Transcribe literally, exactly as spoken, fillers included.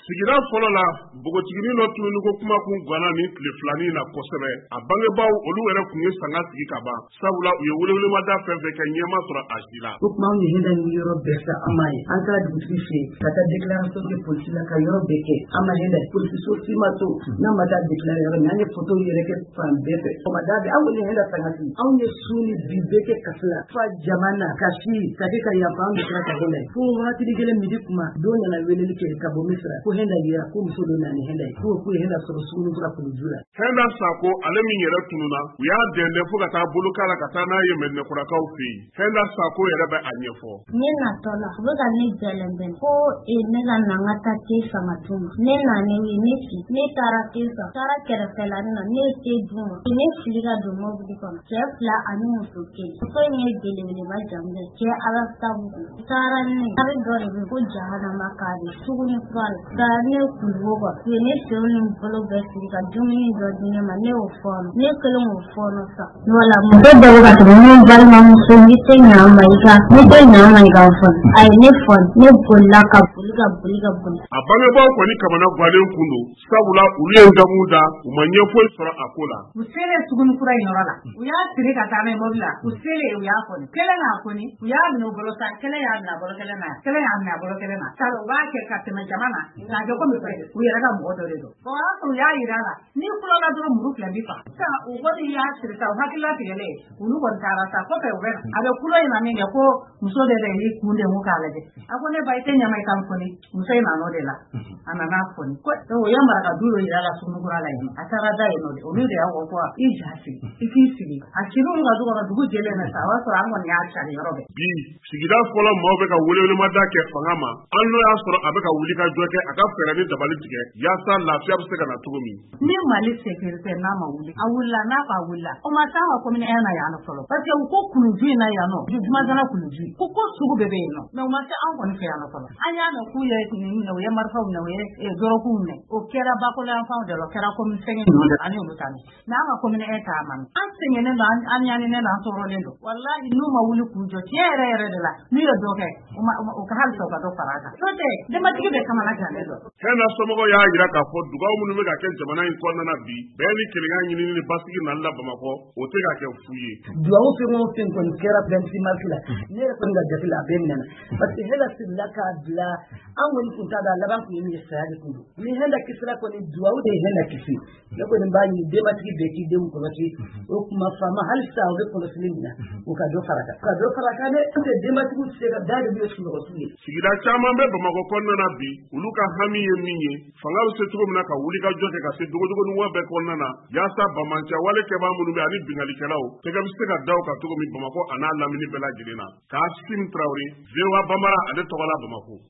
Sigira fɔlɔ la bogotiginin dɔ tun ko kuma kun ganna ni tile filanin na kosɛbɛ a bangebaw olu yɛrɛ kun ye sanga sigi ka ban sabula u ye welewelemada fɛn fɛn kɛ ɲɛma sɔrɔ a si la. O kuma anw ye hinɛ ni yɔrɔ bɛɛ fɛ an m'a ye an taara dugutigi fɛ yen ka taa déclaration kɛ polisi la ka yɔrɔ bɛɛ kɛ an ma hinɛ polisiso si ma to n'an ma taa déclarer yɔrɔ min an ye photo yɛrɛ kɛ fan bɛɛ fɛ o ma daa bɛ anw ye hinɛ sanga sigi anw ye su ni bi bɛɛ kɛ kasi la fa jamana kasi ka kɛ ka yafa an bɛ tila ka hinɛ fo waati kelen midi kuma don nana weleli kɛ ka bɔ misira ko hinɛ yira ko muso dɔ nana ni hinɛ ko ko hinɛ sɔrɔ suguni kura polisi la. Hɛnda Sako ale min yɛrɛ tununa u y'a dɛndɛn fo ka taa bolo k'a la ka taa n'a ye Mɛdinɛkurakaw fɛ yen Hɛnda Sako yɛrɛ bɛ a ɲɛfɔ. Ne natɔ la u bɛ ka ne jɛlɛnbɛn ko ne ka na n ka taa te sama tuma ne nanen ye ne si ne taara te san taara kɛrɛfɛla na ne ye te dun ma ne fili ka don mɔbili kɔnɔ cɛ fila ani muso kelen muso in ye belebeleba janbɛ cɛ ala sabu taara ne ari dɔ de bɛ ko jahanama k'a de suguni kura la taara ne kuluwo kɔ u ye ne senw ni bolo bɛɛ siri ka dumuni dɔ di ne ma ne y'o fɔɔnɔ ne kelen k'o fɔɔnɔ sa wala muso dɔw ka tɛmɛ ne balimamuso ne tɛ ɲa ma i ka ne tɛ ɲa ma i ka fɔɔnɔ a ye ne fɔɔnɔ ne bolila ka boli ka boli ka boli. A bangebaw kɔni kamana guwalen kun don sabula olu ye damu da u ma ɲɛ foyi sɔrɔ a ko la. U selen suguni kura in yɔrɔ la u y'a siri ka taa n'a ye mobili la u selen u y'a fɔni kelen n'a fɔni u y'a minɛ u bolo sa kelen y'a minɛ a bolo kelen na kelen y'a minɛ a bolo kelen na sari u b'a kɛ ka tɛmɛ jama na k'a kɛ komi fɛ u yɛrɛ ka mɔgɔ dɔ de don o y'a sɔrɔ u y'a yira la ni kulola dɔrɔn muru fila bi fa sisan u kɔni y'a siri sa u hakilila tigɛlen olu kɔni taara sa kɔfɛ u bɛ na a bɛ kulo in na min kɛ ko muso de y'i kun de mun k'a lajɛ a ko ne ba i tɛ ɲama i kan fɔni muso in nan'o de la a nana fɔni ko o ye maraka du dɔ yira la sunukura la yen a taara da yen nɔ de olu de y'a fɔ ko i ja sigi i k'i sigi a sigi ka du kɔnɔ dugu jɛlen na sa o y'a sɔrɔ an kɔni y'a cari yɔrɔ bɛɛ. Bi sigida fɔlɔ maaw bɛ ka welewelemada kɛ fanga ma an n'o y'a sɔrɔ a bɛ ka wuli ka jɔ kɛ a ka fɛɛrɛ ni dabali tigɛ yaasa lafiya bɛ se ka na cogo min. Ni Mali sécurité n'a ma wuli a wulila n'a ba wulila o ma taa ma commune un na yan fɔlɔ parce que u ko kuluju in na yan nɔ Jugumadala kuluju ko ko sugu bɛɛ bɛ yen nɔ mais u ma se an kɔni fɛ yan fɔlɔ an y'a mɛn k'u ye minɛ u ye marifaw minɛ u ye dɔrɔguw minɛ o kɛra Bakolonyanfanw de la o kɛra commune fɛngɛ ninnu de an y'olu ta minɛ mais an ka commune un ta ma an sɛgɛnnen don an ɲaninen don an tɔɔrɔlen don walahi n'u ma wuli k'u jɔ tiɲɛ yɛrɛ yɛrɛ de la n'u ye dɔ kɛ u ka halisa u ka dɔ fara a kan n'o tɛ denbatigi bɛ kamana gannen don. Hɛnda somɔgɔw y'a jira k'a fɔ dugawu minnu bɛ ka kɛ jamana in kɔnɔna bi bɛɛ ni kelenya ɲinini ni basigi nali la Bamakɔ o tɛ ka kɛ fu ye. Dugawu fɛn o fɛn kɔni kɛra vingt-six mars la ne yɛrɛ kɔni ka jate la a bɛɛ minɛna parce que Hɛnda sirila k'a bila an kɔni kun t'a dɔn a laban kun ye min ye saya de kun don ni Hɛnda kisira kɔni dugawu de ye Hɛnda kisi ne kɔni b'a ɲini denbatigi bɛɛ k'i denw kɔlɔsi o kuma faama hali sisan u bɛ kɔlɔsili min na u ka dɔ fara kan ka dɔ fara kan dɛ n'o tɛ denbatigiw tɛ se ka da de bɛ sunɔgɔsiw ye. Sigida caman bɛ Bamakɔ kɔnɔna bi olu ka hami ye min ye fanga bɛ se cogo min na ka wuli ka jɔ kɛ ka se dogodogonin wa bɛɛ kɔnɔna na yaasa bamancɛ wale kɛbaa minnu bɛ ani bingalikɛlaw tɛgɛ bɛ se ka da o kan cogo min Bamakɔ a n'a lamini bɛɛ lajɛlen na. Kaasim Tarawele V O A Bambara ale tɔgɔ la Bamakɔ.